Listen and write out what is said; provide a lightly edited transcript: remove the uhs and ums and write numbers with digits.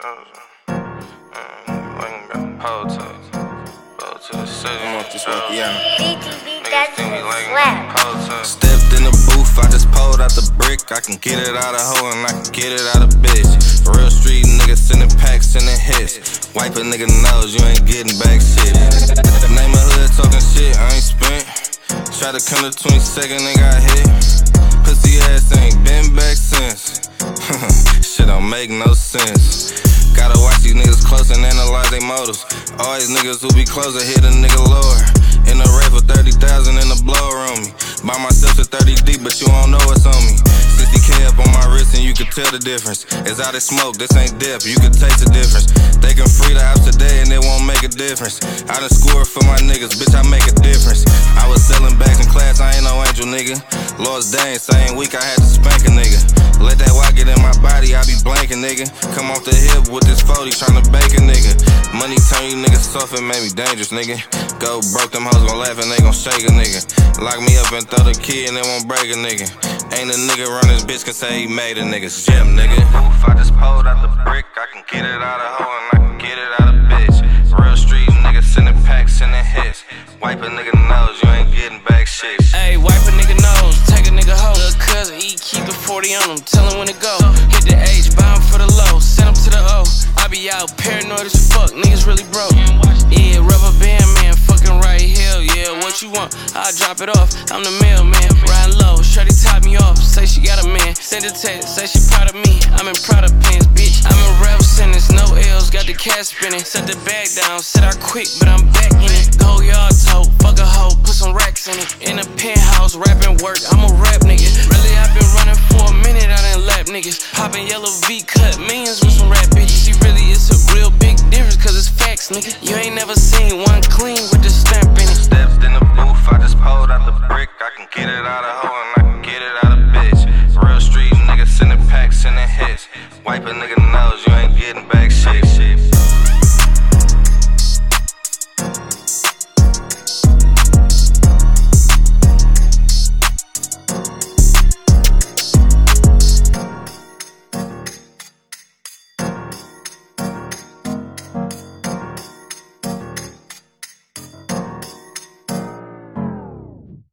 Stepped in the booth, I just pulled out the brick. I can get it out of hoe and I can get it out of bitch. Real street niggas sending packs, sending hits. Wipe a nigga nose, you ain't getting back shit. Name a hood talking shit, I ain't spent. Try to come to 22nd and got hit. Pussy ass ain't been back since. Shit don't make no sense. Gotta watch these niggas close and analyze they motives. All these niggas who be closer hit a nigga lower. In the rave for 30,000 in the blower on me. By myself to 30 deep, but you don't know what's on me. 60K up on my wrist and you can tell the difference. It's out of smoke, this ain't dip, you can taste the difference. They can free the house today and it won't make a difference. I done scored for my niggas, bitch, I make a difference. I was selling bags in class, I ain't no angel nigga. Lost Dane, same week I had to spank a nigga. Let that white get in my body, I be blanking nigga. Come off the hip with this 40, tryna bake a nigga. Money turn you niggas soft and made me dangerous nigga. Go broke, them hoes gon' laugh and they gon' shake a nigga. Lock me up and throw the key and it won't break a nigga. Ain't a nigga run this bitch can say he made a nigga. Gym nigga. Oof, I just pulled out the brick. I can get it out of hoe and I can get it out of bitch. Real street niggas sending packs, sending hits. Wipe a nigga nose, you ain't getting back shit. Ayy, wipe a nigga nose, take a nigga hoe. Little cousin, he keep the 40 on him, tell him when to go. Hit the H, buy him for the low, send him to the O. I be out paranoid as fuck, niggas really broke. Yeah, rubber band man, fucking right, hell yeah. What you want? I'll drop it off, I'm the mailman. Riding low, shorty top me off, say she got a man. Send a text, say she proud of me, I'm in proud of pants, bitch. I'm in rap sentence, no L's, got the cash spinning. Set the bag down, said I quit, but I'm back in it. Go yard toe, fuck a hoe, put some racks in it. In a penthouse, rapping work, I'm a rap nigga. Really, I've been running for a minute, I done lap niggas. Popping yellow V cut, millions with some rap bitches. See, really, it's a real big difference, cause it's facts, nigga. You ain't never seen one clean with the stamp in it. Stepped in the booth, I just pulled out the brick. I can get it out of